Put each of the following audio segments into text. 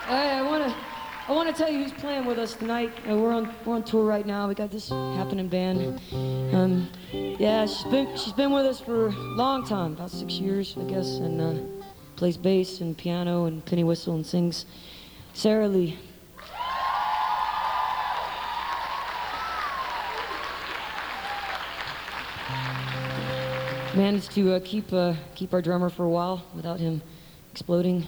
Hey, I wanna tell you who's playing with us tonight. We're on tour right now. We got this happening band. Yeah, she's been with us for a long time, about 6 years, I guess, and plays bass and piano and penny whistle and sings. Sarah Lee. Managed to keep our drummer for a while without him exploding.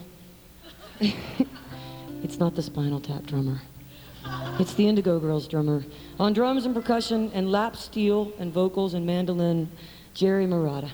It's not the Spinal Tap drummer. It's the Indigo Girls drummer. On drums and percussion and lap steel and vocals and mandolin, Jerry Murata.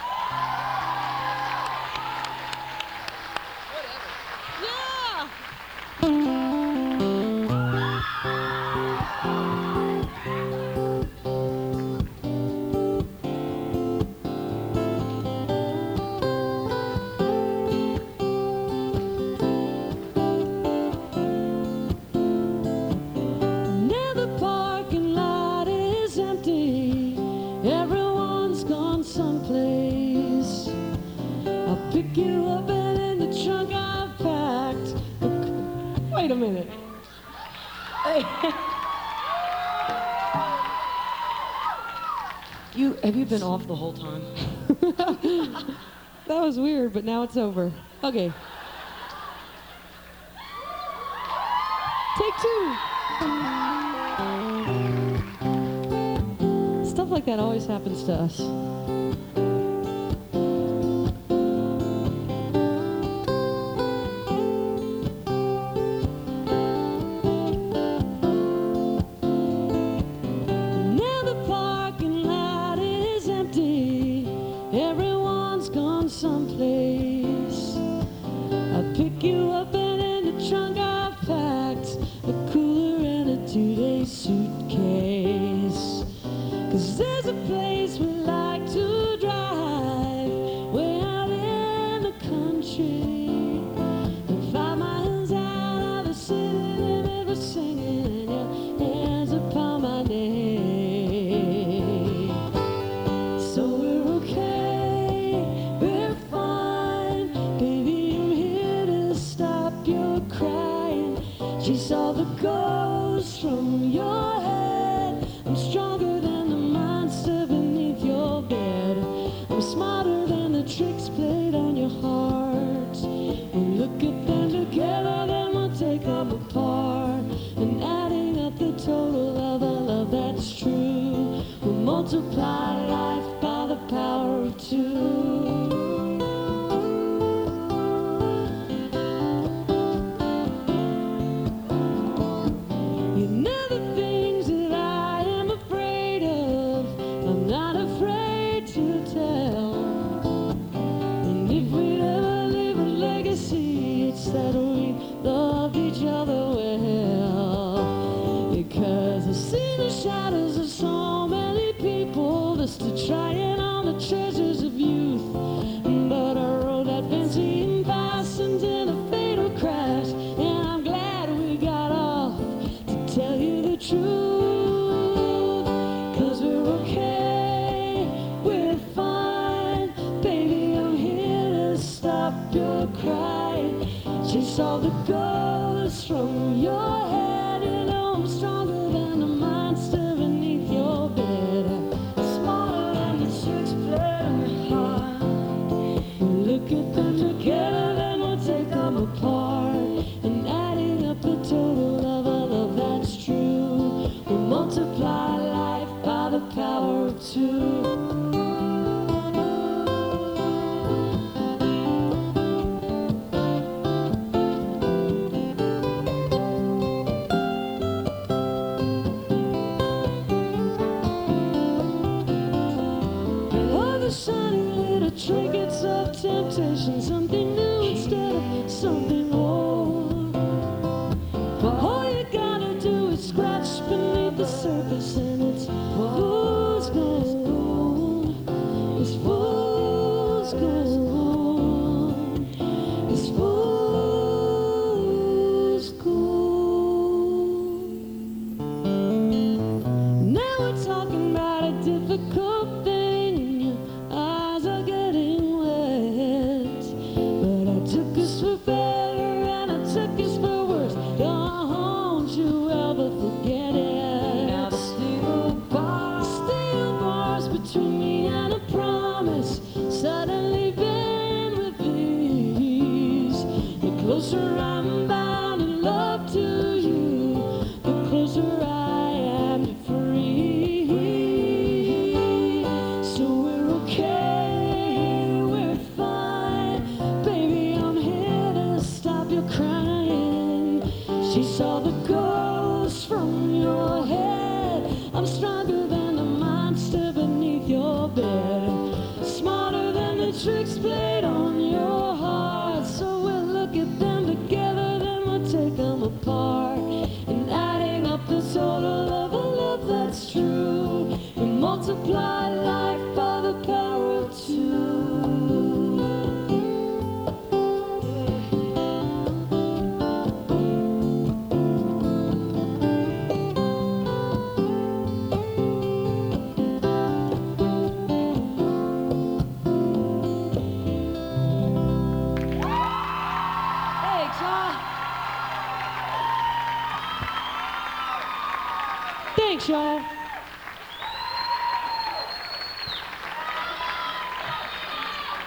Pick you up and in the trunk I've packed. Wait a minute. Hey. Have you been off the whole time? That was weird, but now it's over. Okay. Take 2. Stuff like that always happens to us. Someplace I pick you up and in the trunk I've packed a cooler and a 2-day suitcase. 'Cause there's a place we like to drive way out in the country, and 5 miles out of the city limit we're singing your hands upon my name. So we're okay. Chase all the ghosts from your head. I'm stronger than the monster beneath your bed. I'm smarter than the tricks played on your heart. We'll look at them together, then we'll take them apart. And adding up the total of a love that's true, we'll multiply life by the power of 2. That we loved each other well, because I've seen the shadows of so many people just trying on the treasures of youth. But I rode that fancy and fastened in a fatal crash, and I'm glad we got off, to tell you the truth. 'Cause we're okay, we're fine, baby, I'm here to stop your crying. Chase all the ghosts from your head. You know I'm stronger than the monster beneath your bed. I'm smarter than the tricks played on your heart. We'll look at them together, then we'll take them apart. And adding up the total of a love that's true, we'll multiply life by the power of 2. Shiny little trinkets of temptation, something new instead of something old. But all you gotta do is scratch beneath the surface, and it's fool's gold. It's fool's gold. It's fool's gold. Now we're talking about a difficult thing. Took us for better and I took us for closer I'm bound in love to you, the closer I am to free. So we're okay, we're fine. Baby, I'm here to stop your crying. She saw the ghost from your head. I'm stronger than the monster beneath your bed, smarter than the tricks played on your heart. So we'll look at them together, then we'll take them apart, and adding up the total of a love that's true, we multiply life by the power of two. Thanks, y'all.